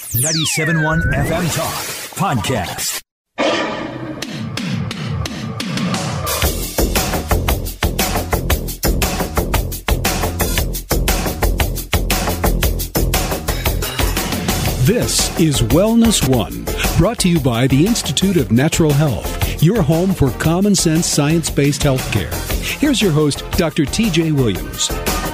97.1 FM Talk Podcast. This is Wellness One, brought to you by the Institute of Natural Health, your home for common sense science-based healthcare. Here's your host, Dr. TJ Williams.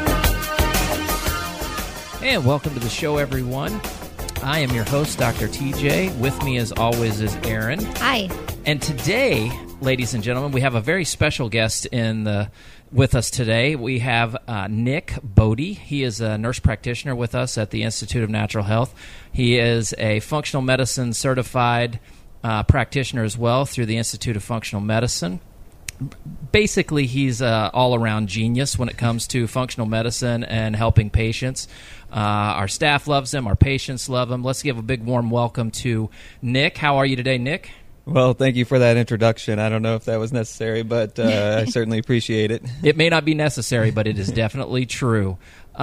And welcome to the show, everyone. I am your host, Dr. TJ. With me, as always, is Aaron. Hi. And today, ladies and gentlemen, we have a very special guest with us today. We have Nick Bodie. He is a nurse practitioner with us at the Institute of Natural Health. He is a functional medicine certified practitioner as well through the Institute of Functional Medicine. Basically, he's an all-around genius when it comes to functional medicine and helping patients. Our staff loves him. Our patients love him. Let's give a big warm welcome to Nick. How are you today, Nick? Well, thank you for that introduction. I don't know if that was necessary, but I certainly appreciate it. It may not be necessary, but it is definitely true.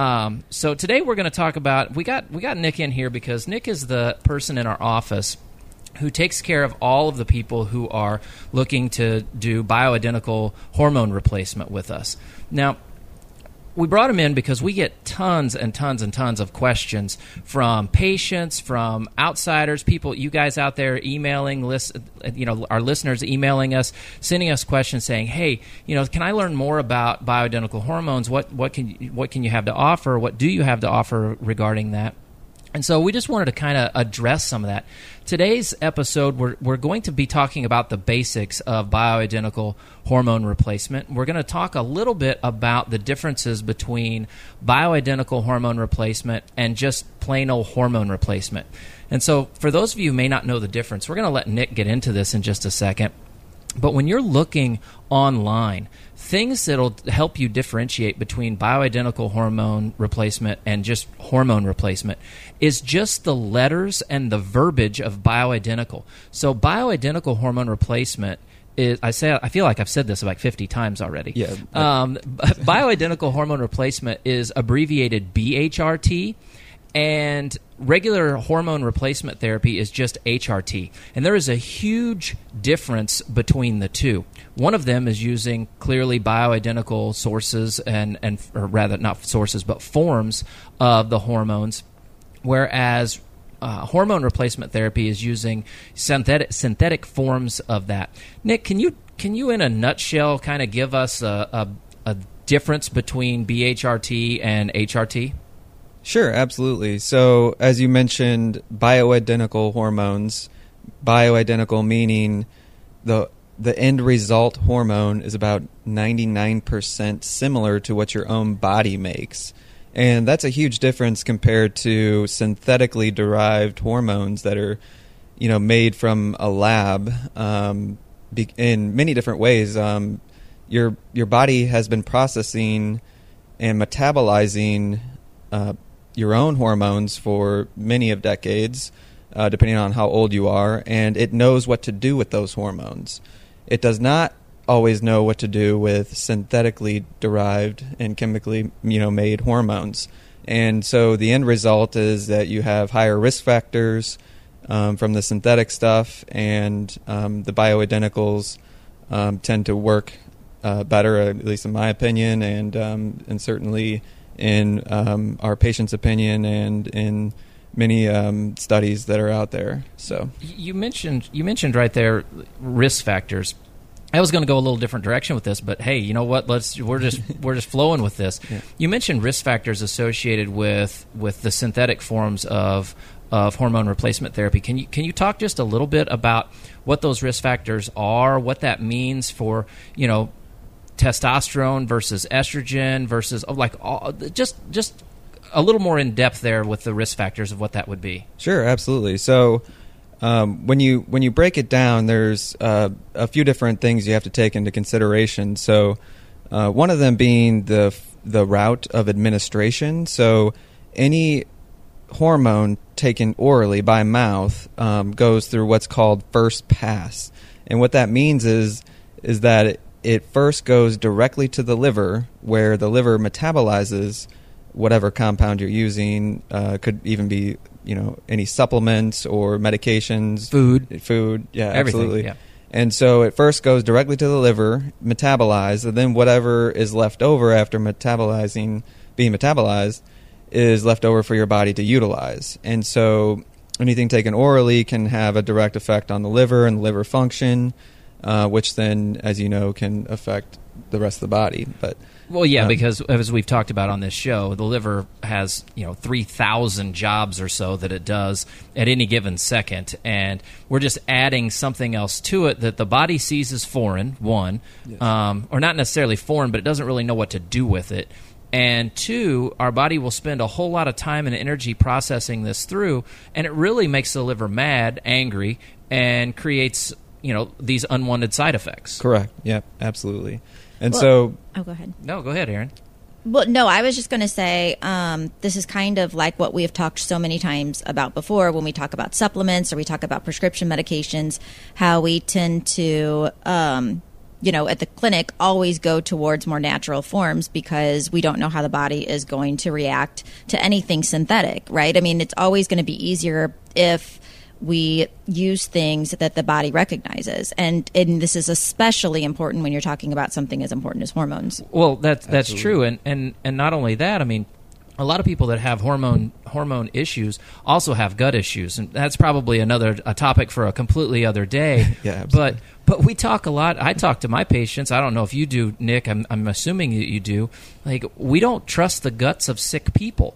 So today we're going to talk about, we got Nick in here because Nick is the person in our office who takes care of all of the people who are looking to do bioidentical hormone replacement with us. Now, we brought him in because we get tons and tons and tons of questions from patients, from outsiders, people, you guys out there emailing, our listeners emailing us, sending us questions saying, hey, can I learn more about bioidentical hormones? What can you have to offer? What do you have to offer regarding that? And so we just wanted to kind of address some of that. Today's episode, we're going to be talking about the basics of bioidentical hormone replacement. We're going to talk a little bit about the differences between bioidentical hormone replacement and just plain old hormone replacement. And so for those of you who may not know the difference, we're going to let Nick get into this in just a second. But when you're looking online, things that'll help you differentiate between bioidentical hormone replacement and just hormone replacement is just the letters and the verbiage of bioidentical. So bioidentical hormone replacement is, I feel like I've said this about 50 times already. Yeah. Bioidentical hormone replacement is abbreviated BHRT. And regular hormone replacement therapy is just HRT. And there is a huge difference between the two. One of them is using clearly bioidentical sources or rather not sources, but forms of the hormones, whereas hormone replacement therapy is using synthetic forms of that. Nick, can you in a nutshell kind of give us a difference between BHRT and HRT? Sure, absolutely. So, as you mentioned, bioidentical hormones, bioidentical meaning the end result hormone is about 99% similar to what your own body makes. And that's a huge difference compared to synthetically derived hormones that are, made from a lab in many different ways. Your body has been processing and metabolizing your own hormones for many of decades, depending on how old you are, and it knows what to do with those hormones. It does not always know what to do with synthetically derived and chemically, made hormones. And so the end result is that you have higher risk factors from the synthetic stuff, and the bioidenticals tend to work better, at least in my opinion, and certainly in our patients' opinion and in many studies that are out there. So you mentioned right there risk factors. I was going to go a little different direction with this, but hey, you know what? We're just flowing with this. Yeah. You mentioned risk factors associated with the synthetic forms of hormone replacement therapy. Can you talk just a little bit about what those risk factors are, what that means for testosterone versus estrogen versus just a little more in depth there with the risk factors of what that would be? Sure, absolutely. So when you break it down, there's a few different things you have to take into consideration. So one of them being the route of administration. So any hormone taken orally by mouth goes through what's called first pass, and what that means is that it first goes directly to the liver, where the liver metabolizes whatever compound you're using. Could even be any supplements or medications, food, yeah, everything, absolutely. yeah. And so it first goes directly to the liver, metabolized, and then whatever is left over after being metabolized is left over for your body to utilize. And so anything taken orally can have a direct effect on the liver and liver function, which then, as you know, can affect the rest of the body. But well, yeah, because as we've talked about on this show, the liver has 3,000 jobs or so that it does at any given second, and we're just adding something else to it that the body sees as foreign. One, yes. Or not necessarily foreign, but it doesn't really know what to do with it. And two, our body will spend a whole lot of time and energy processing this through, and it really makes the liver mad, angry, and creates these unwanted side effects. Correct. Yeah, absolutely. And go ahead. No, go ahead, Aaron. Well, no, I was just going to say this is kind of like what we have talked so many times about before when we talk about supplements or we talk about prescription medications, how we tend to, at the clinic, always go towards more natural forms because we don't know how the body is going to react to anything synthetic, right? I mean, it's always going to be easier if we use things that the body recognizes. And this is especially important when you're talking about something as important as hormones. Well, that's true. And not only that, I mean, a lot of people that have hormone issues also have gut issues, and that's probably a topic for a completely other day. Yeah, absolutely. But we talk a lot. I talk to my patients. I don't know if you do, Nick. I'm assuming you do. Like, we don't trust the guts of sick people.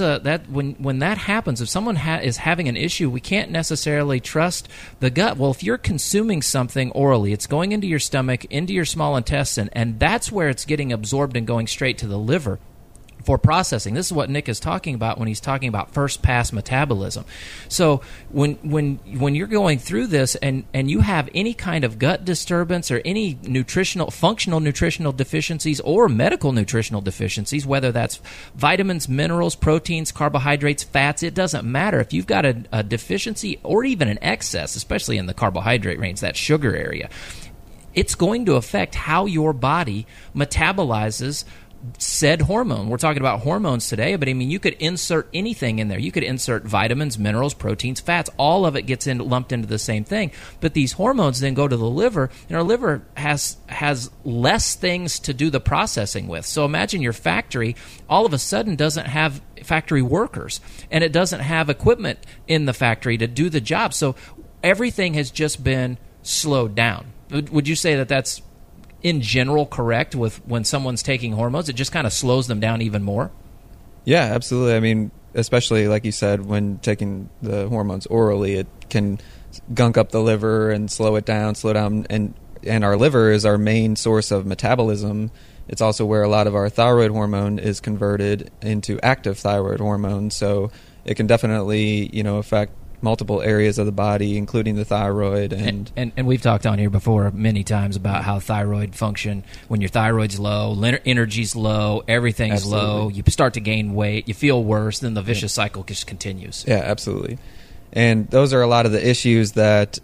When that happens, if someone is having an issue, we can't necessarily trust the gut. Well, if you're consuming something orally, it's going into your stomach, into your small intestine, and that's where it's getting absorbed and going straight to the liver for processing. This is what Nick is talking about when he's talking about first pass metabolism. So when you're going through this and you have any kind of gut disturbance or any functional nutritional deficiencies or medical nutritional deficiencies, whether that's vitamins, minerals, proteins, carbohydrates, fats, it doesn't matter. If you've got a deficiency or even an excess, especially in the carbohydrate range, that sugar area, it's going to affect how your body metabolizes said hormone. We're talking about hormones today, but I mean, you could insert anything in there. You could insert vitamins, minerals, proteins, fats. All of it gets lumped into the same thing. But these hormones then go to the liver, and our liver has less things to do the processing with. So imagine your factory all of a sudden doesn't have factory workers, and it doesn't have equipment in the factory to do the job. So everything has just been slowed down. Would you say that that's in general correct with when someone's taking hormones? It just kind of slows them down even more? Yeah, absolutely. I mean, especially like you said, when taking the hormones orally, it can gunk up the liver and slow down, and our liver is our main source of metabolism. It's also where a lot of our thyroid hormone is converted into active thyroid hormone, so it can definitely, affect multiple areas of the body, including the thyroid. And we've talked on here before many times about how thyroid function. When your thyroid's low, energy's low, everything's absolutely low, you start to gain weight, you feel worse, then the vicious cycle just continues. Yeah, absolutely. And those are a lot of the issues that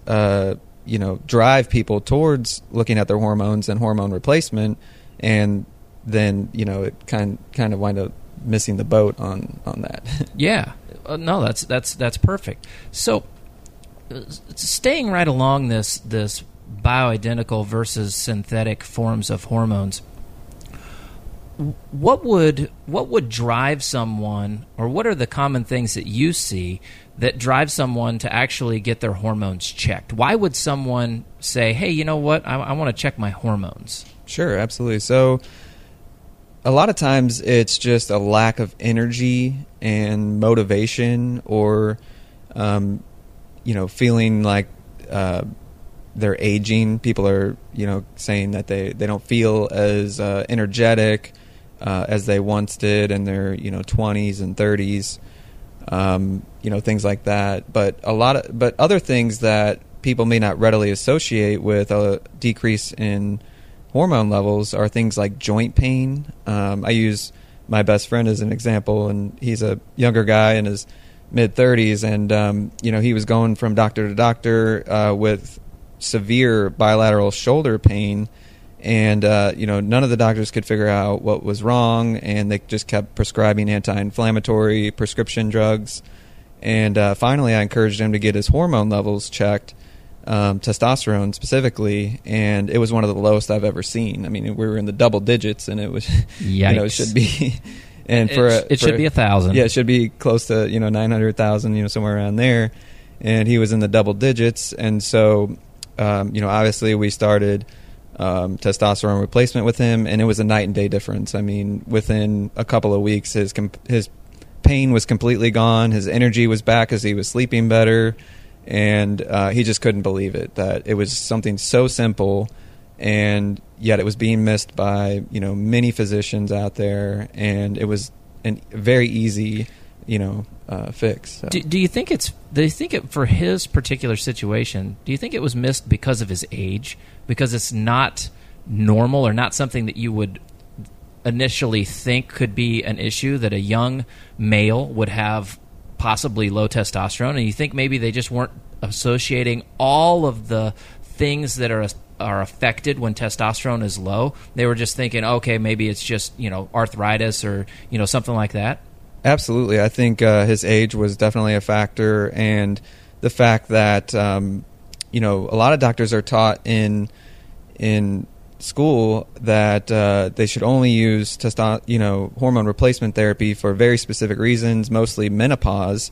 drive people towards looking at their hormones and hormone replacement, and then it kind of wind up missing the boat on that. Yeah. No, that's perfect. So, staying right along this bioidentical versus synthetic forms of hormones, what would drive someone, or what are the common things that you see that drive someone to actually get their hormones checked? Why would someone say, "Hey, you know what? I want to check my hormones"? Sure, absolutely. So, a lot of times it's just a lack of energy and motivation, or feeling like they're aging. People are saying that they don't feel as energetic as they once did in their 20s and 30s, things like that. But other things that people may not readily associate with a decrease in hormone levels are things like joint pain. I use my best friend as an example, and he's a younger guy in his mid-30s, and he was going from doctor to doctor with severe bilateral shoulder pain, and none of the doctors could figure out what was wrong, and they just kept prescribing anti-inflammatory prescription drugs. And finally, I encouraged him to get his hormone levels checked, testosterone specifically, and it was one of the lowest I've ever seen. I mean, we were in the double digits, and it was, Yikes. it should be, and it should be 1,000. Yeah, it should be close to 900,000, somewhere around there, and he was in the double digits, and so obviously we started testosterone replacement with him, and it was a night and day difference. I mean, within a couple of weeks, his pain was completely gone, his energy was back as he was sleeping better. And he just couldn't believe it, that it was something so simple, and yet it was being missed by many physicians out there, and it was a very easy fix. So. Do you think for his particular situation? Do you think it was missed because of his age? Because it's not normal or not something that you would initially think could be an issue, that a young male would have possibly low testosterone, and you think maybe they just weren't associating all of the things that are affected when testosterone is low. They were just thinking, okay, maybe it's just arthritis or something like that. Absolutely, I think his age was definitely a factor, and the fact that a lot of doctors are taught in school that they should only use hormone replacement therapy for very specific reasons, mostly menopause,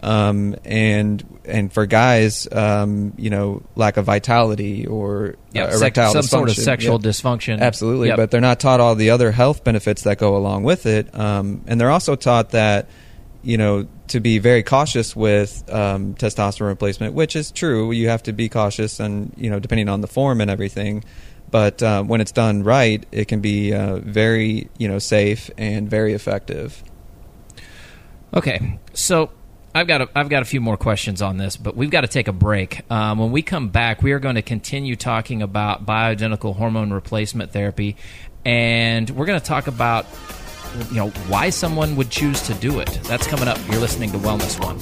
and for guys, lack of vitality or erectile some dysfunction. Sort of sexual dysfunction. Absolutely, Yep. But they're not taught all the other health benefits that go along with it, and they're also taught that to be very cautious with testosterone replacement, which is true. You have to be cautious, and depending on the form and everything. But when it's done right, it can be very, safe and very effective. Okay, so I've got a few more questions on this, but we've got to take a break. When we come back, we are going to continue talking about bioidentical hormone replacement therapy, and we're going to talk about why someone would choose to do it. That's coming up. You're listening to Wellness One.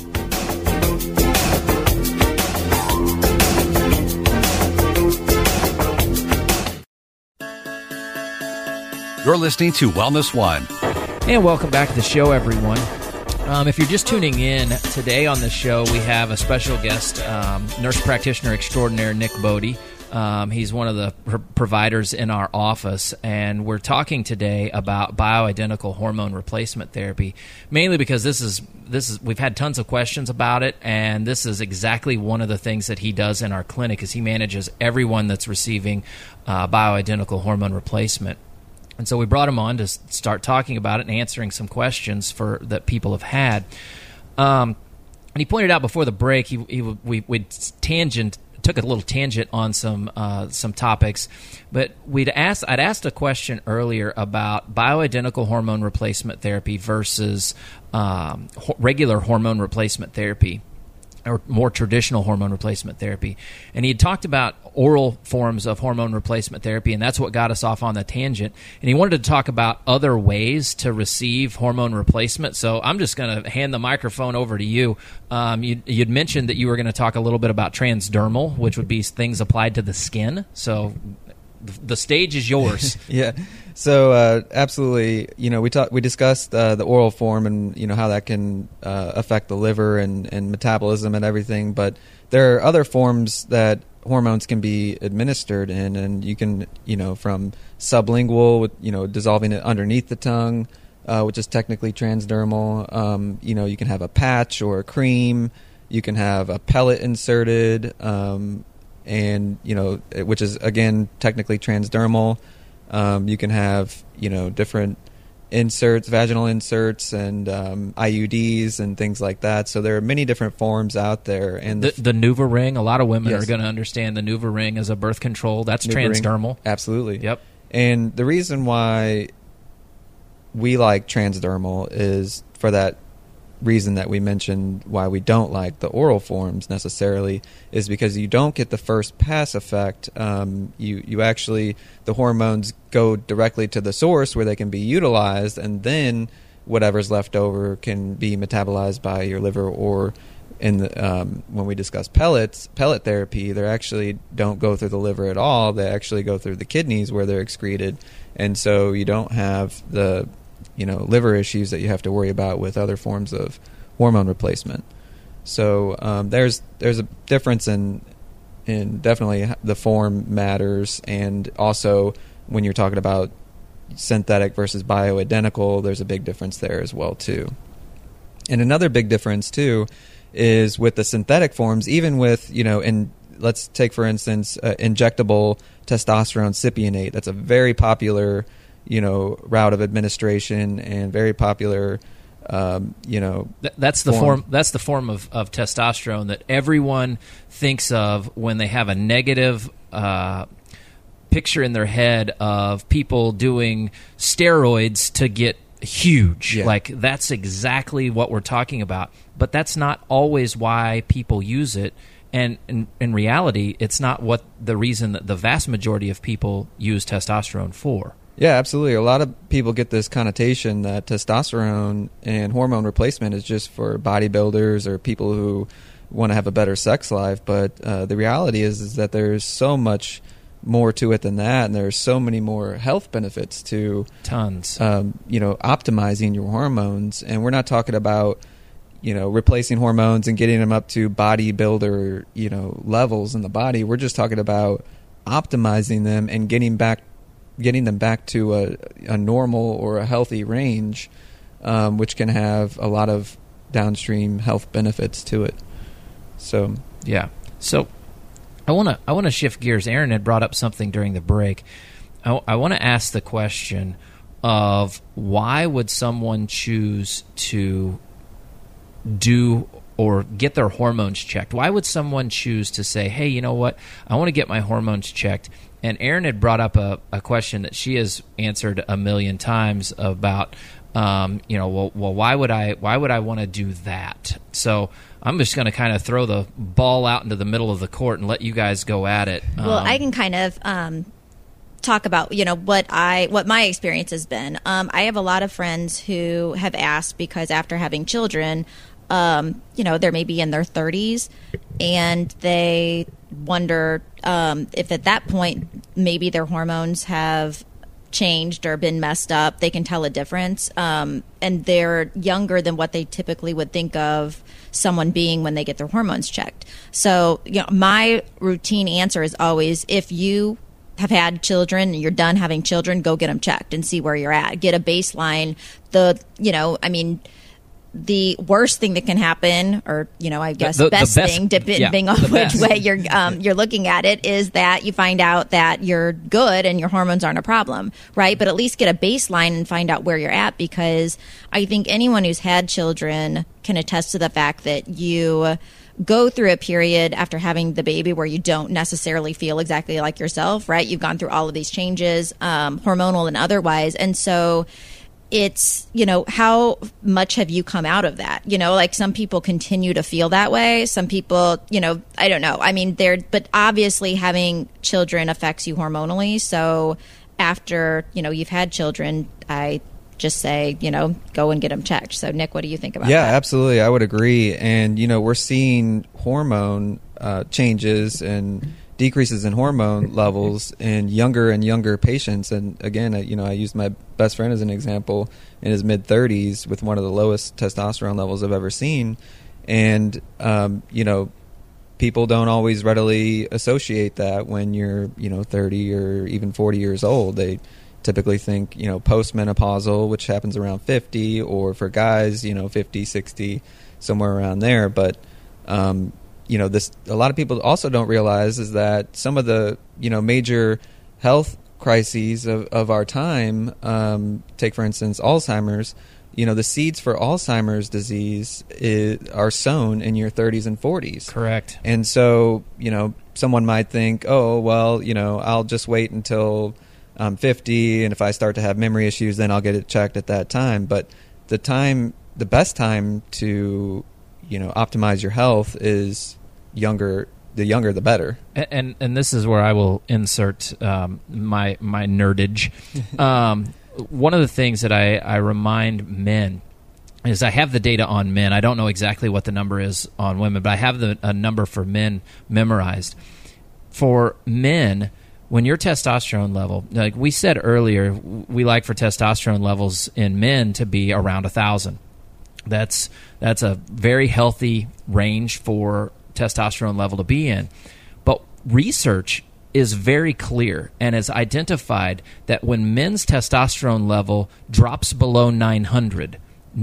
You're listening to Wellness One. And welcome back to the show, everyone. If you're just tuning in, today on the show we have a special guest, nurse practitioner extraordinaire Nick Bodie. He's one of the providers in our office, and we're talking today about bioidentical hormone replacement therapy, mainly because this is we've had tons of questions about it, and this is exactly one of the things that he does in our clinic, is he manages everyone that's receiving bioidentical hormone replacement. And so we brought him on to start talking about it and answering some questions that people have had. And he pointed out before the break, we took a little tangent on some topics, but I'd asked a question earlier about bioidentical hormone replacement therapy versus regular hormone replacement therapy, or more traditional hormone replacement therapy. And he had talked about oral forms of hormone replacement therapy, and that's what got us off on the tangent. And he wanted to talk about other ways to receive hormone replacement. So I'm just going to hand the microphone over to you. You'd mentioned that you were going to talk a little bit about transdermal, which would be things applied to the skin. So the stage is yours. Yeah. So absolutely, we discussed the oral form and how that can affect the liver and metabolism and everything. But there are other forms that hormones can be administered in, and you can from sublingual with dissolving it underneath the tongue, which is technically transdermal. You can have a patch or a cream. You can have a pellet inserted, and which is again technically transdermal. You can have different inserts, vaginal inserts, and IUDs and things like that. So there are many different forms out there. And the NuvaRing, a lot of women Yes. are going to understand the NuvaRing as a birth control. That's NuvaRing, transdermal. absolutely. Yep. And the reason why we like transdermal is for that reason that we mentioned, why we don't like the oral forms necessarily, is because you don't get the first pass effect. You actually, the hormones go directly to the source where they can be utilized, and then whatever's left over can be metabolized by your liver. Or in the when we discuss pellet therapy, they actually don't go through the liver at all. They actually go through the kidneys where they're excreted, and so you don't have the liver issues that you have to worry about with other forms of hormone replacement. So there's a difference in definitely the form matters, and also when you're talking about synthetic versus bioidentical, there's a big difference there as well too. And another big difference too is with the synthetic forms, even with, let's take for instance injectable testosterone cypionate. That's a very popular, route of administration and very popular. That's the form. That's the form of testosterone that everyone thinks of when they have a negative picture in their head of people doing steroids to get huge. Yeah. Like, that's exactly what we're talking about. But that's not always why people use it. And in reality, it's not the reason that the vast majority of people use testosterone for. Yeah, absolutely. A lot of people get this connotation that testosterone and hormone replacement is just for bodybuilders or people who want to have a better sex life. But the reality is that there's so much more to it than that, and there's so many more health benefits to tons. Optimizing your hormones, and we're not talking about replacing hormones and getting them up to bodybuilder levels in the body. We're just talking about optimizing them and getting them back to a normal or a healthy range, which can have a lot of downstream health benefits to it. So yeah. So I want to shift gears. Aaron had brought up something during the break. I want to ask the question of why would someone choose to do or get their hormones checked? Why would someone choose to say, hey, you know what, I want to get my hormones checked? And Erin had brought up a question that she has answered a million times about, why would I want to do that? So I'm just going to kind of throw the ball out into the middle of the court and let you guys go at it. Well, I can kind of talk about what my experience has been. I have a lot of friends who have asked because after having children, they're maybe in their 30s, and they wonder if at that point maybe their hormones have changed or been messed up. They can tell a difference, and they're younger than what they typically would think of someone being when they get their hormones checked. So my routine answer is always, if you have had children and you're done having children, go get them checked and see where you're at. Get a baseline. The worst thing that can happen, or I guess the best thing, depending on which way you're looking at it, is that you find out that you're good and your hormones aren't a problem, right? But at least get a baseline and find out where you're at, because I think anyone who's had children can attest to the fact that you go through a period after having the baby where you don't necessarily feel exactly like yourself, right? You've gone through all of these changes, hormonal and otherwise, and so it's, how much have you come out of that? Like some people continue to feel that way. Some people, I don't know. I mean, but obviously having children affects you hormonally. So after, you've had children, I just say, go and get them checked. So Nick, what do you think about that? Yeah, absolutely. I would agree. And, we're seeing hormone changes and decreases in hormone levels in younger and younger patients. And again, I used my best friend as an example in his mid-30s with one of the lowest testosterone levels I've ever seen. And, people don't always readily associate that when you're, 30 or even 40 years old. They typically think, postmenopausal, which happens around 50, or for guys, 50, 60, somewhere around there. But, a lot of people also don't realize is that some of the, major health crises of our time, take for instance Alzheimer's, the seeds for Alzheimer's disease are sown in your 30s and 40s. Correct. And so, someone might think, oh, well, I'll just wait until I'm 50, and if I start to have memory issues, then I'll get it checked at that time. But the best time to optimize your health is younger. The younger, the better. And this is where I will insert my nerdage. One of the things that I remind men is I have the data on men. I don't know exactly what the number is on women, but I have a number for men memorized. For men, when your testosterone level, like we said earlier, we like for testosterone levels in men to be around 1,000. That's a very healthy range for testosterone level to be in. But research is very clear and has identified that when men's testosterone level drops below 900,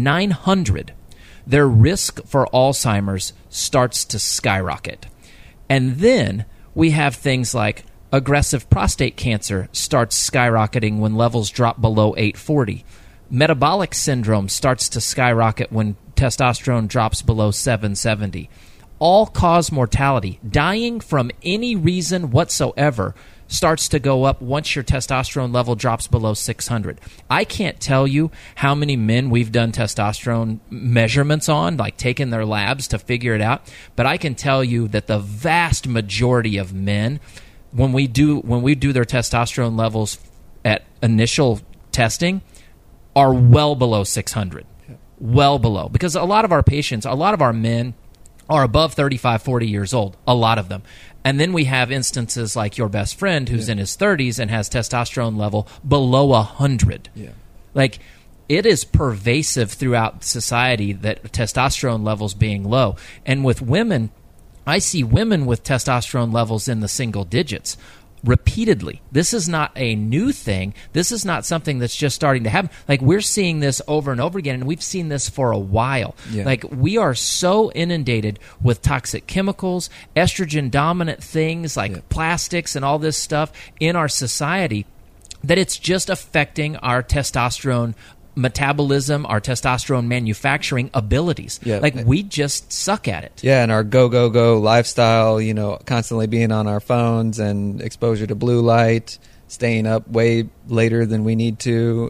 their risk for Alzheimer's starts to skyrocket. And then we have things like aggressive prostate cancer starts skyrocketing when levels drop below 840. Metabolic syndrome starts to skyrocket when testosterone drops below 770. All-cause mortality, dying from any reason whatsoever, starts to go up once your testosterone level drops below 600. I can't tell you how many men we've done testosterone measurements on, like taking their labs to figure it out, but I can tell you that the vast majority of men, when we do their testosterone levels at initial testing, are well below 600. Well below. Because a lot of our patients, a lot of our men are above 35, 40 years old, a lot of them. And then we have instances like your best friend who's in his 30s and has testosterone level below 100. Yeah. Like, it is pervasive throughout society that testosterone levels being low. And with women, I see women with testosterone levels in the single digits repeatedly. This is not a new thing. This is not something that's just starting to happen. Like, we're seeing this over and over again, and we've seen this for a while. Yeah. Like, we are so inundated with toxic chemicals, estrogen-dominant things like plastics and all this stuff in our society that it's just affecting our testosterone metabolism, our testosterone manufacturing abilities. Yeah. Like, we just suck at it. Yeah, and our go lifestyle, constantly being on our phones and exposure to blue light, staying up way later than we need to.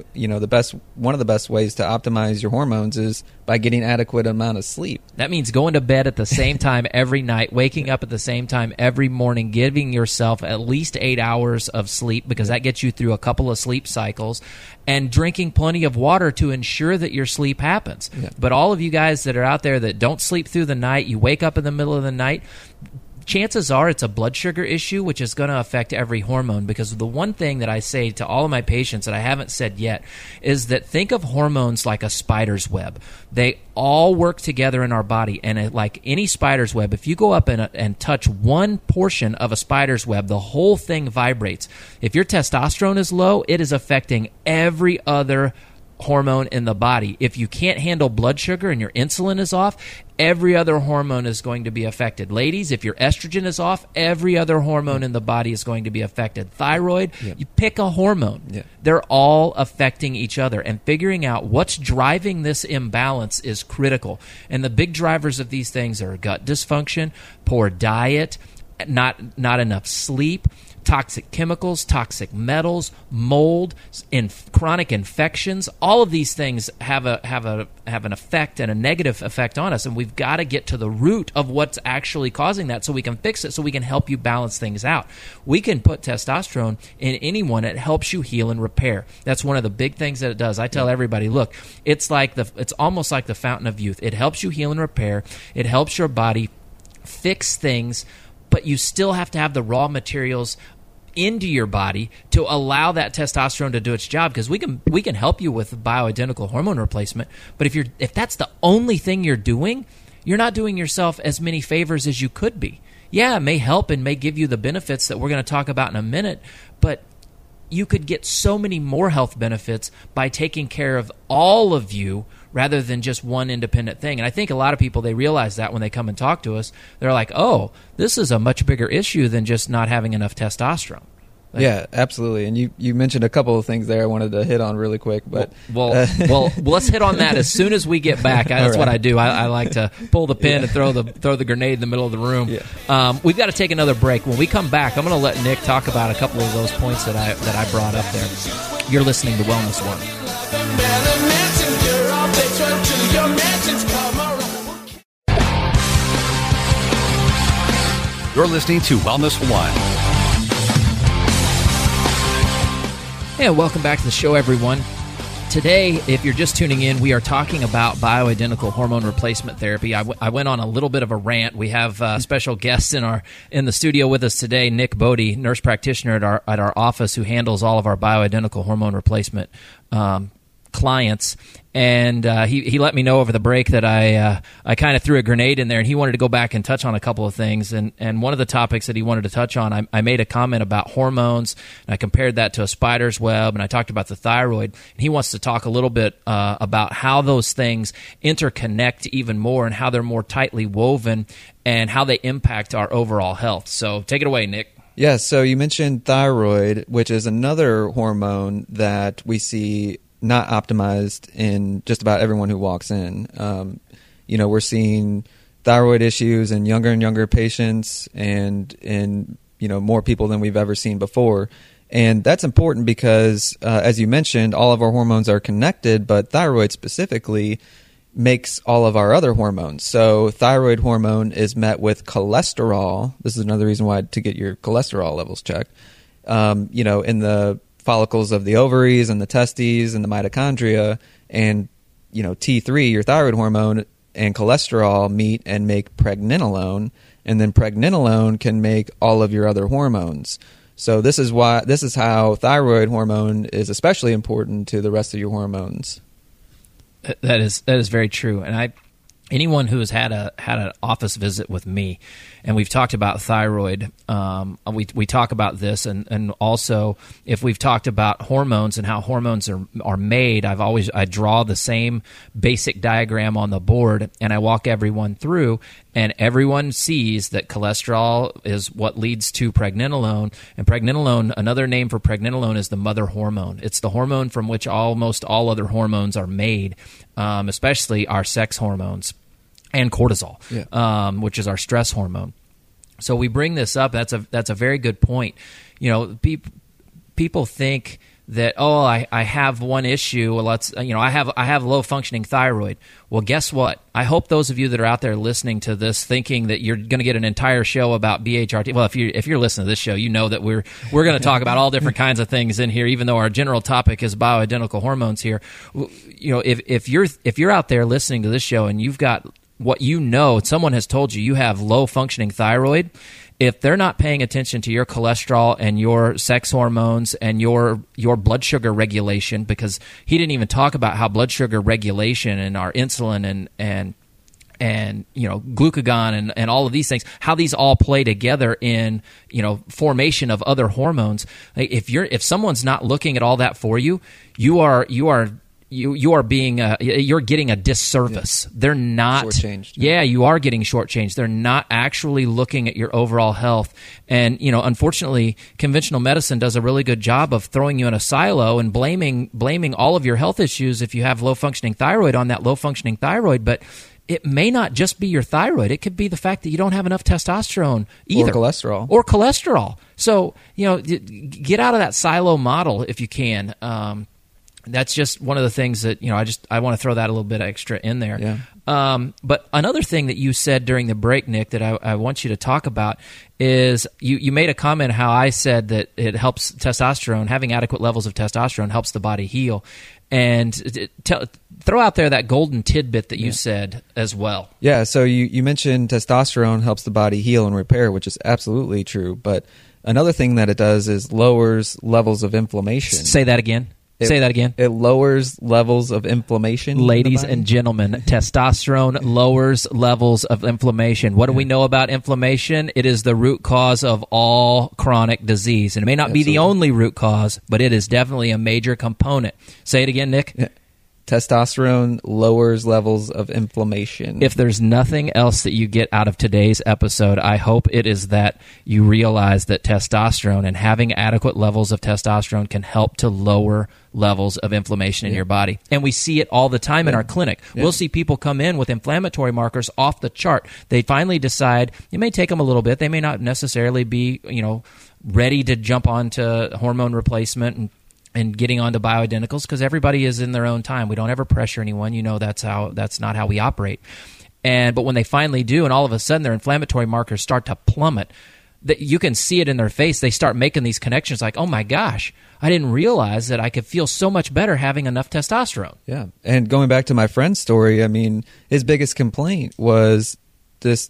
One of the best ways to optimize your hormones is by getting adequate amount of sleep. That means going to bed at the same time every night, waking up at the same time every morning, giving yourself at least 8 hours of sleep, because that gets you through a couple of sleep cycles, and drinking plenty of water to ensure that your sleep happens. Yeah. But all of you guys that are out there that don't sleep through the night, you wake up in the middle of the night, chances are it's a blood sugar issue, which is going to affect every hormone. Because the one thing that I say to all of my patients that I haven't said yet is that think of hormones like a spider's web. They all work together in our body, and like any spider's web, if you go up and touch one portion of a spider's web, the whole thing vibrates. If your testosterone is low, it is affecting every other hormone in the body. If you can't handle blood sugar and your insulin is off, every other hormone is going to be affected. Ladies, if your estrogen is off, every other hormone in the body is going to be affected. Thyroid, you pick a hormone. Yeah. They're all affecting each other, and figuring out what's driving this imbalance is critical. And the big drivers of these things are gut dysfunction, poor diet, not enough sleep, toxic chemicals, toxic metals, mold, chronic infections. All of these things have an effect and a negative effect on us, and we've got to get to the root of what's actually causing that so we can fix it, so we can help you balance things out. We can put testosterone in anyone. It helps you heal and repair. That's one of the big things that it does. I tell everybody, look, it's almost like the fountain of youth. It helps you heal and repair. It helps your body fix things, but you still have to have the raw materials into your body to allow that testosterone to do its job, because we can help you with bioidentical hormone replacement, but if that's the only thing you're doing, you're not doing yourself as many favors as you could be. Yeah, it may help and may give you the benefits that we're going to talk about in a minute, but you could get so many more health benefits by taking care of all of you rather than just one independent thing. And I think a lot of people, they realize that when they come and talk to us. They're like, oh, this is a much bigger issue than just not having enough testosterone. Yeah, absolutely. And you mentioned a couple of things there I wanted to hit on really quick. But well, let's hit on that as soon as we get back. That's what I do. I like to pull the pin and throw the grenade in the middle of the room. Yeah. We've got to take another break. When we come back, I'm going to let Nick talk about a couple of those points that I brought up there. You're listening to Wellness One. You're listening to Wellness One. Hey, welcome back to the show, everyone. Today, if you're just tuning in, we are talking about bioidentical hormone replacement therapy. I went on a little bit of a rant. We have special guests in the studio with us today, Nick Bodie, nurse practitioner at our office, who handles all of our bioidentical hormone replacement clients. And he let me know over the break that I kind of threw a grenade in there, and he wanted to go back and touch on a couple of things. And one of the topics that he wanted to touch on, I made a comment about hormones, and I compared that to a spider's web, and I talked about the thyroid. And he wants to talk a little bit about how those things interconnect even more and how they're more tightly woven and how they impact our overall health. So take it away, Nick. Yeah, so you mentioned thyroid, which is another hormone that we see not optimized in just about everyone who walks in. We're seeing thyroid issues in younger and younger patients and in, more people than we've ever seen before. And that's important because, as you mentioned, all of our hormones are connected, but thyroid specifically makes all of our other hormones. So thyroid hormone is met with cholesterol. This is another reason why to get your cholesterol levels checked. In the follicles of the ovaries and the testes and the mitochondria, and T3, your thyroid hormone, and cholesterol meet and make pregnenolone, and then pregnenolone can make all of your other hormones. So this is how thyroid hormone is especially important to the rest of your hormones. That is very true. And anyone who has had an office visit with me, and we've talked about thyroid, we talk about this, and also if we've talked about hormones and how hormones are made, I draw the same basic diagram on the board, and I walk everyone through, and everyone sees that cholesterol is what leads to pregnenolone, and pregnenolone, another name for pregnenolone is the mother hormone. It's the hormone from which almost all other hormones are made, especially our sex hormones. And cortisol, which is our stress hormone. So we bring this up. That's a very good point. People think that I have one issue. Well, I have low functioning thyroid. Well, guess what? I hope those of you that are out there listening to this, thinking that you're going to get an entire show about BHRT. Well, if you're listening to this show, you know that we're going to talk about all different kinds of things in here. Even though our general topic is bioidentical hormones here, if you're out there listening to this show and you've got someone has told you have low functioning thyroid, if they're not paying attention to your cholesterol and your sex hormones and your blood sugar regulation, because he didn't even talk about how blood sugar regulation and our insulin and glucagon and all of these things, how these all play together in formation of other hormones. If someone's not looking at all that for you, you're getting a disservice. Yeah. They're not shortchanged. Yeah, you are getting shortchanged. They're not actually looking at your overall health. And unfortunately, conventional medicine does a really good job of throwing you in a silo and blaming all of your health issues if you have low functioning thyroid on that low functioning thyroid. But it may not just be your thyroid. It could be the fact that you don't have enough testosterone either. Or cholesterol. So, get out of that silo model if you can. That's just one of the things that, I want to throw that a little bit extra in there. Yeah. But another thing that you said during the break, Nick, that I want you to talk about is you made a comment how I said that it helps testosterone, having adequate levels of testosterone helps the body heal. And throw out there that golden tidbit that you said as well. Yeah, so you mentioned testosterone helps the body heal and repair, which is absolutely true. But another thing that it does is lowers levels of inflammation. Say that again. Say that again. It lowers levels of inflammation. Ladies and gentlemen, testosterone lowers levels of inflammation. What do we know about inflammation? It is the root cause of all chronic disease. And it may not be the only root cause, but it is definitely a major component. Say it again, Nick. Yeah. Testosterone lowers levels of inflammation. If there's nothing else that you get out of today's episode, I hope it is that you realize that testosterone and having adequate levels of testosterone can help to lower levels of inflammation in your body. And we see it all the time in our clinic. We'll see people come in with inflammatory markers off the chart. They finally decide, it may take them a little bit. They may not necessarily be, ready to jump onto hormone replacement and getting onto bioidenticals, because everybody is in their own time. We don't ever pressure anyone. That's not how we operate. But when they finally do, and all of a sudden their inflammatory markers start to plummet, that you can see it in their face. They start making these connections like, oh my gosh, I didn't realize that I could feel so much better having enough testosterone. Yeah. And going back to my friend's story, his biggest complaint was this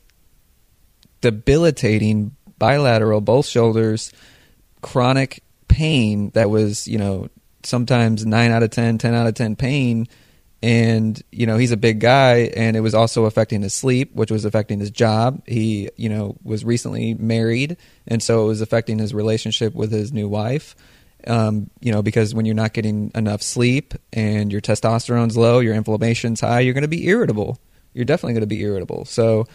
debilitating bilateral, both shoulders, chronic pain that was, sometimes 9 out of 10, 10 out of 10 pain. And, he's a big guy, and it was also affecting his sleep, which was affecting his job. He, was recently married, and so it was affecting his relationship with his new wife. Because when you're not getting enough sleep and your testosterone's low, your inflammation's high, you're going to be irritable. You're definitely going to be irritable. So,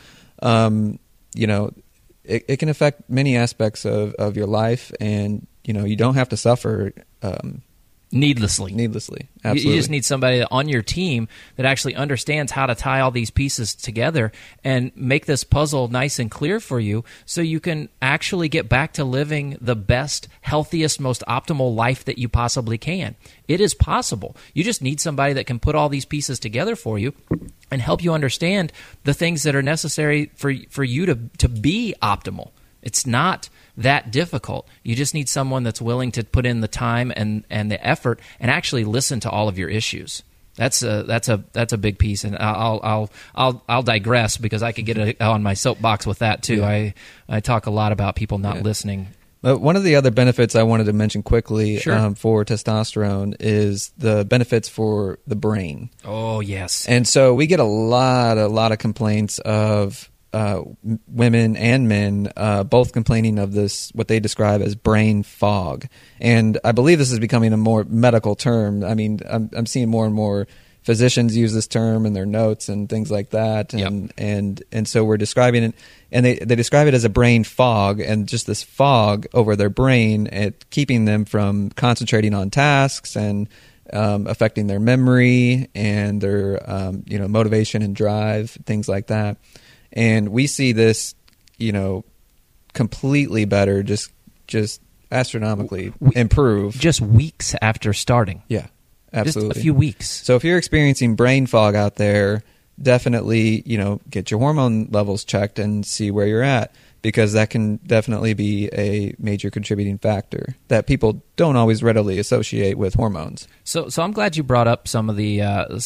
it can affect many aspects of your life, and, you don't have to suffer needlessly. Absolutely. You just need somebody on your team that actually understands how to tie all these pieces together and make this puzzle nice and clear for you so you can actually get back to living the best, healthiest, most optimal life that you possibly can. It is possible. You just need somebody that can put all these pieces together for you and help you understand the things that are necessary for you to be optimal. It's not that difficult. You just need someone that's willing to put in the time and the effort and actually listen to all of your issues. That's a big piece, and I'll digress because I could get on my soapbox with that too. Yeah. I talk a lot about people not listening. But one of the other benefits I wanted to mention quickly Sure. For testosterone is the benefits for the brain. Oh yes, And so we get a lot of complaints of women and men both complaining of this, what they describe as brain fog. And I believe this is becoming a more medical term. I mean, I'm seeing more and more physicians use this term in their notes and things like that. And and so we're describing it, and they describe it as a brain fog, and just this fog over their brain, keeping them from concentrating on tasks and affecting their memory and their motivation and drive, things like that. And we see this, completely better, just astronomically improve. just weeks after starting. Yeah, absolutely. Just a few weeks. So if you're experiencing brain fog out there, definitely, get your hormone levels checked and see where you're at, because that can definitely be a major contributing factor that people don't always readily associate with hormones. So I'm glad you brought up some of the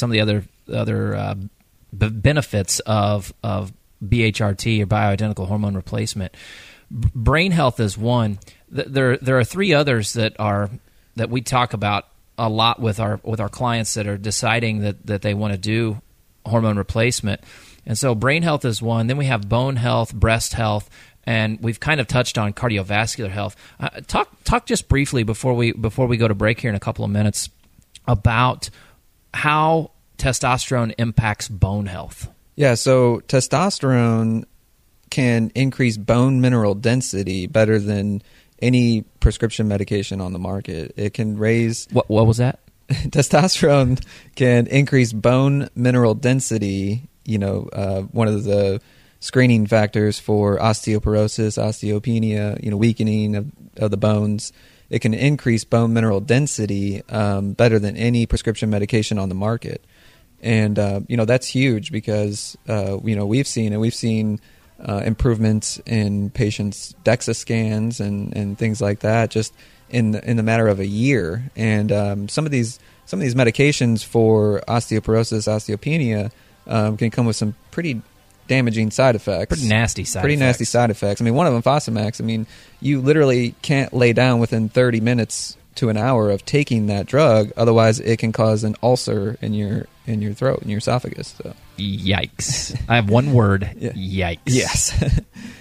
other benefits of BHRT, or bioidentical hormone replacement. Brain health is one. There are three others that we talk about a lot with our clients that are deciding that they want to do hormone replacement. And so brain health is one. Then we have bone health, breast health, and we've kind of touched on cardiovascular health. Talk just briefly before we go to break here in a couple of minutes about how testosterone impacts bone health. Yeah, so testosterone can increase bone mineral density better than any prescription medication on the market. It can raise... What was that? Testosterone can increase bone mineral density, one of the screening factors for osteoporosis, osteopenia, weakening of the bones. It can increase bone mineral density better than any prescription medication on the market. And, that's huge because, we've seen improvements in patients' DEXA scans and things like that just in the matter of a year. And some of these medications for osteoporosis, osteopenia can come with some pretty damaging side effects. Pretty nasty side effects. I mean, one of them, Fosamax, you literally can't lay down within 30 minutes to an hour of taking that drug. Otherwise, it can cause an ulcer in your throat, in your esophagus. So. Yikes. I have one word. Yeah. Yikes. Yes.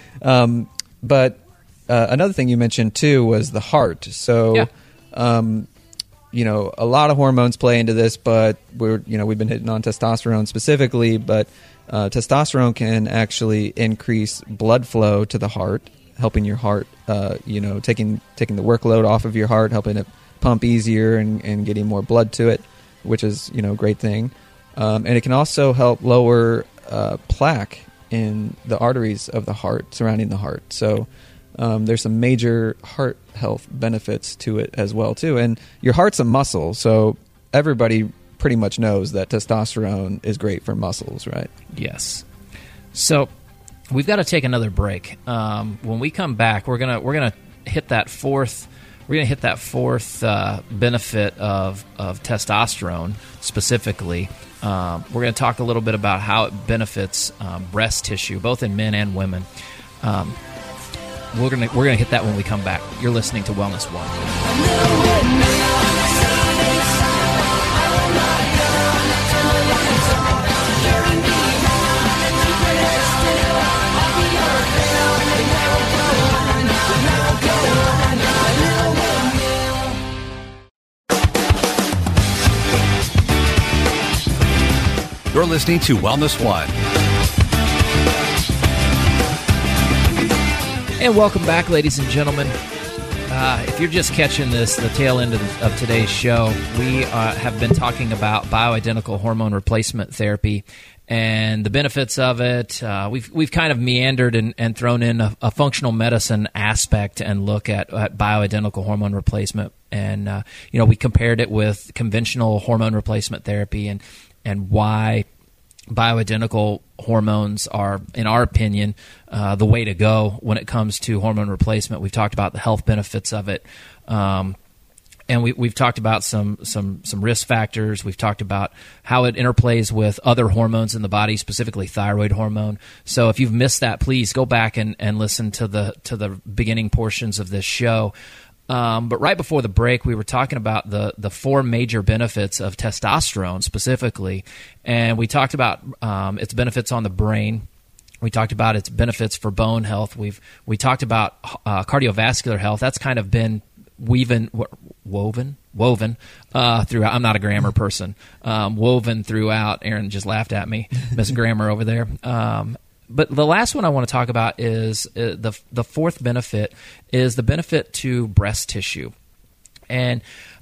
But another thing you mentioned, too, was the heart. So, a lot of hormones play into this, but we've been hitting on testosterone specifically, but testosterone can actually increase blood flow to the heart, helping your heart, taking the workload off of your heart, helping it pump easier and getting more blood to it, which is, a great thing. And it can also help lower plaque in the arteries of the heart, surrounding the heart. So there's some major heart health benefits to it as well, too. And your heart's a muscle, so everybody pretty much knows that testosterone is great for muscles, right? Yes. So we've got to take another break. When we come back, we're gonna hit that fourth. We're going to hit that fourth benefit of testosterone specifically. We're going to talk a little bit about how it benefits breast tissue, both in men and women. We're going to hit that when we come back. You're listening to Wellness One. listening to Wellness One. And welcome back, ladies and gentlemen. If you're just catching this, the tail end of today's show, we have been talking about bioidentical hormone replacement therapy and the benefits of it. We've kind of meandered and thrown in a functional medicine aspect and look at bioidentical hormone replacement. And, we compared it with conventional hormone replacement therapy and why bioidentical hormones are, in our opinion, the way to go when it comes to hormone replacement. We've talked about the health benefits of it, and we've talked about some risk factors. We've talked about how it interplays with other hormones in the body, specifically thyroid hormone. So if you've missed that, please go back and listen to the beginning portions of this show. But right before the break, we were talking about the four major benefits of testosterone specifically, and we talked about its benefits on the brain. We talked about its benefits for bone health. We talked about cardiovascular health. That's kind of been woven throughout. I'm not a grammar person. Woven throughout. Aaron just laughed at me, Miss Grammar over there. But the last one I want to talk about is the fourth benefit is the benefit to breast tissue. And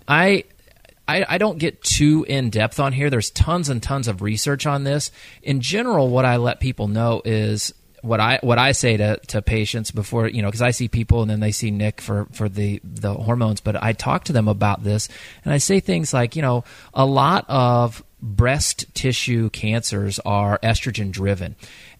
I don't get too in-depth on here. There's tons and tons of research on this. In general, what I let people know is what I say to patients before, because I see people and then they see Nick for the hormones, but I talk to them about this and I say things like, a lot of breast tissue cancers are estrogen driven.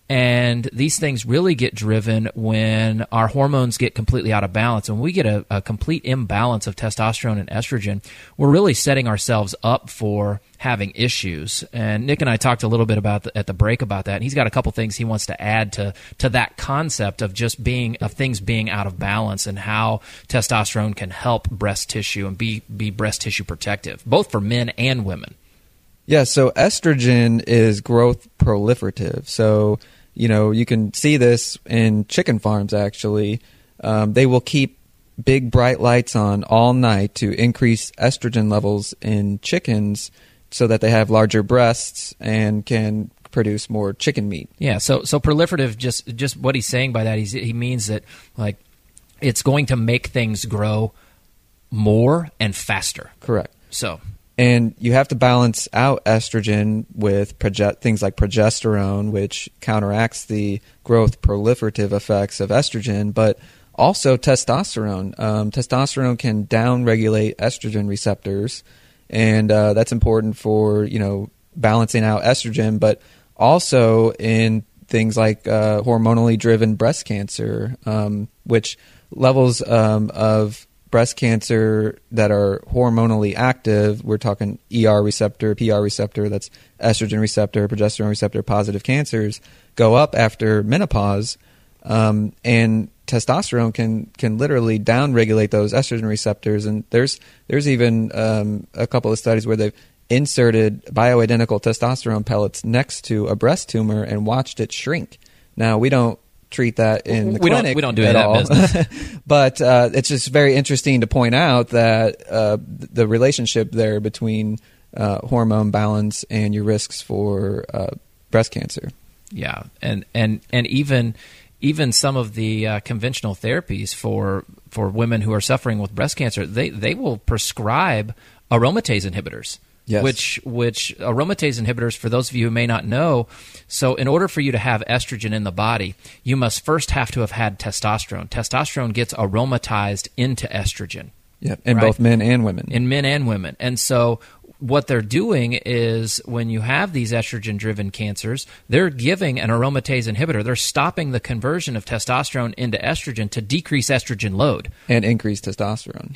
And these things really get driven when our hormones get completely out of balance. When we get a complete imbalance of testosterone and estrogen, we're really setting ourselves up for having issues. And Nick and I talked a little bit about at the break about that. And he's got a couple things he wants to add to that concept of just things being out of balance and how testosterone can help breast tissue and be breast tissue protective, both for men and women. Yeah, so estrogen is growth proliferative. So, you can see this in chicken farms, actually. They will keep big, bright lights on all night to increase estrogen levels in chickens so that they have larger breasts and can produce more chicken meat. Yeah, so proliferative, just what he's saying by that, he means that, like, it's going to make things grow more and faster. Correct. So... And you have to balance out estrogen with things like progesterone, which counteracts the growth proliferative effects of estrogen, but also testosterone. Testosterone can downregulate estrogen receptors, and that's important for, balancing out estrogen, but also in things like hormonally driven breast cancer, which levels of breast cancer that are hormonally active, we're talking ER receptor, PR receptor, that's estrogen receptor, progesterone receptor positive cancers, go up after menopause, and testosterone can literally downregulate those estrogen receptors. And there's even a couple of studies where they've inserted bioidentical testosterone pellets next to a breast tumor and watched it shrink. Now, we don't treat that in the clinic. We don't do at that all. business. But it's just very interesting to point out that the relationship there between hormone balance and your risks for breast cancer. Yeah, and even some of the conventional therapies for women who are suffering with breast cancer, they will prescribe aromatase inhibitors. Yes. Which aromatase inhibitors, for those of you who may not know, so in order for you to have estrogen in the body, you must first have to have had testosterone. Testosterone gets aromatized into estrogen. Yeah, in both men and women. In men and women. And so what they're doing is when you have these estrogen-driven cancers, they're giving an aromatase inhibitor. They're stopping the conversion of testosterone into estrogen to decrease estrogen load. And increase testosterone.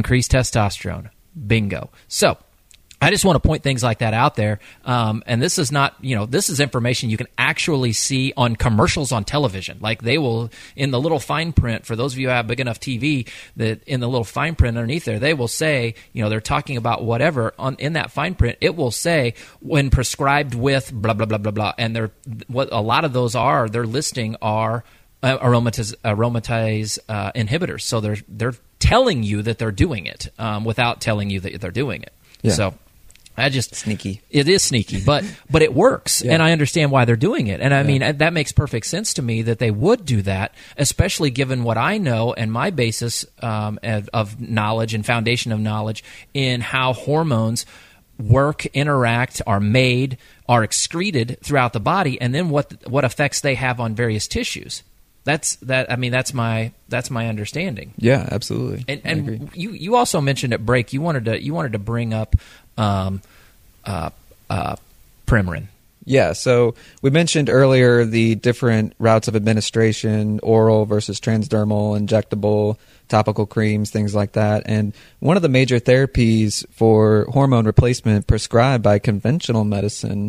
Bingo. So I just want to point things like that out there. And this is not, this is information you can actually see on commercials on television. Like they will, in the little fine print, for those of you who have big enough TV, that in the little fine print underneath there, they will say, they're talking about whatever. In that fine print, it will say, when prescribed with blah, blah, blah, blah, blah. And what a lot of those are, they're listing are aromatase inhibitors. So they're telling you that they're doing it without telling you that they're doing it. Yeah. So Sneaky. It is sneaky, but it works, and I understand why they're doing it. And I mean, that makes perfect sense to me that they would do that, especially given what I know and my basis of knowledge and foundation of knowledge in how hormones work, interact, are made, are excreted throughout the body, and then what effects they have on various tissues. That's my understanding. Yeah, absolutely. And you also mentioned at break you wanted to bring up Premarin. Yeah, so we mentioned earlier the different routes of administration, oral versus transdermal, injectable, topical creams, things like that. And one of the major therapies for hormone replacement prescribed by conventional medicine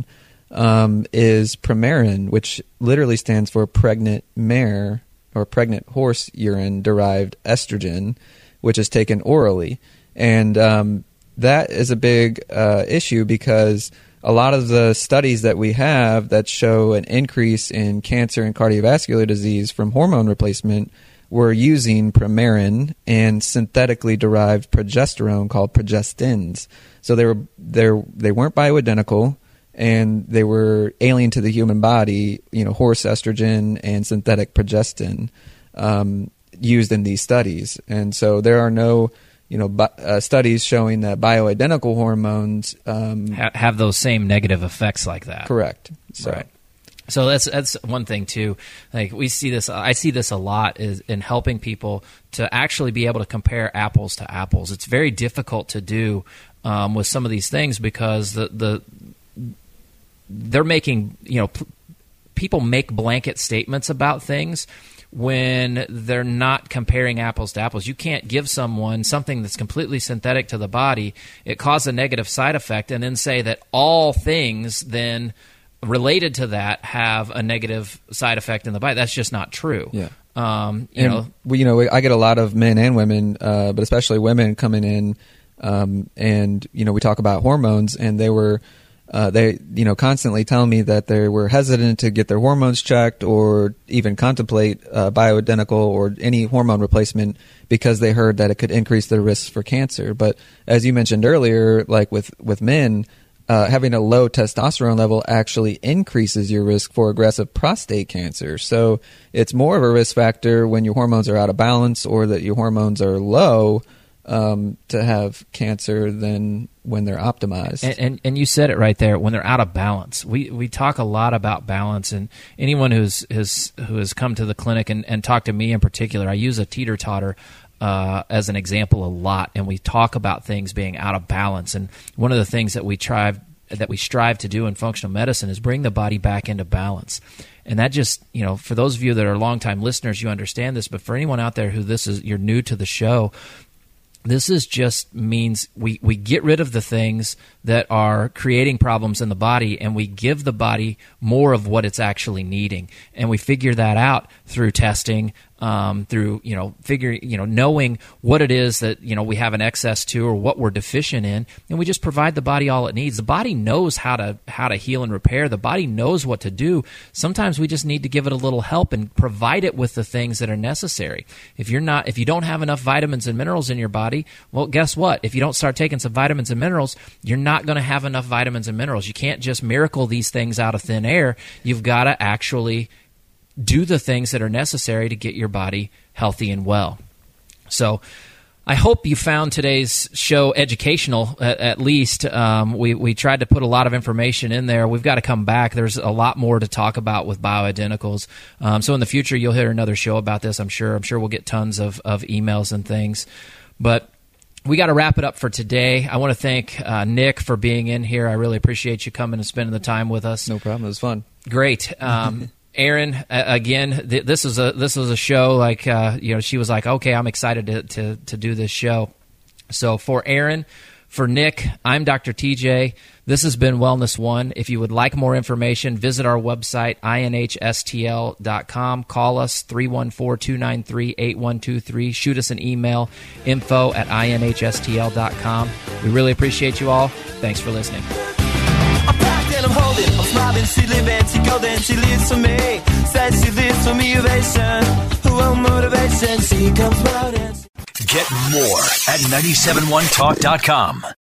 is Premarin, which literally stands for pregnant mare or pregnant horse urine derived estrogen, which is taken orally. And that is a big issue because a lot of the studies that we have that show an increase in cancer and cardiovascular disease from hormone replacement were using Premarin and synthetically derived progesterone called progestins. So they weren't bioidentical, and they were alien to the human body, horse estrogen and synthetic progestin used in these studies. And so there are no studies showing that bioidentical hormones have those same negative effects like that. Correct. Right. So that's one thing too. Like we see this, I see this a lot is in helping people to actually be able to compare apples to apples. It's very difficult to do with some of these things because they're making people make blanket statements about things when they're not comparing apples to apples. You can't give someone something that's completely synthetic to the body, it causes a negative side effect, and then say that all things then related to that have a negative side effect in the body. That's just not true. Yeah. I get a lot of men and women, but especially women coming in, and we talk about hormones, and they were constantly telling me that they were hesitant to get their hormones checked or even contemplate bioidentical or any hormone replacement because they heard that it could increase their risks for cancer. But as you mentioned earlier, like with men, having a low testosterone level actually increases your risk for aggressive prostate cancer. So it's more of a risk factor when your hormones are out of balance or that your hormones are low to have cancer than when they're optimized. And you said it right there, when they're out of balance. We talk a lot about balance, and anyone who has come to the clinic and talked to me in particular, I use a teeter-totter as an example a lot, and we talk about things being out of balance. And one of the things that we strive to do in functional medicine is bring the body back into balance. And that just, for those of you that are longtime listeners, you understand this, but for anyone out there who you're new to the show, this is just means we get rid of the things that are creating problems in the body, and we give the body more of what it's actually needing. And we figure that out through testing, through knowing what it is that we have an excess to or what we're deficient in, and we just provide the body all it needs. The body knows how to heal and repair. The body knows what to do. Sometimes we just need to give it a little help and provide it with the things that are necessary. If you don't have enough vitamins and minerals in your body, well, guess what? If you don't start taking some vitamins and minerals, you're not going to have enough vitamins and minerals. You can't just miracle these things out of thin air. You've got to actually do the things that are necessary to get your body healthy and well. So I hope you found today's show educational, at least. We tried to put a lot of information in there. We've got to come back. There's a lot more to talk about with bioidenticals. So in the future, you'll hear another show about this, I'm sure. I'm sure we'll get tons of emails and things. But we got to wrap it up for today. I want to thank Nick for being in here. I really appreciate you coming and spending the time with us. No problem. It was fun. Great. Erin, again, this was a show like she was like, okay, I'm excited to do this show. So for Erin, for Nick, I'm Dr. TJ. This has been Wellness One. If you would like more information, visit our website, inhstl.com. Call us, 314-293-8123. Shoot us an email, info@inhstl.com. We really appreciate you all. Thanks for listening. I'm holding, I'm smiling, she living, she golden, she lives for me. Says she lives for me, ovation. Well, motivation, she comes out and... Get more at 971talk.com.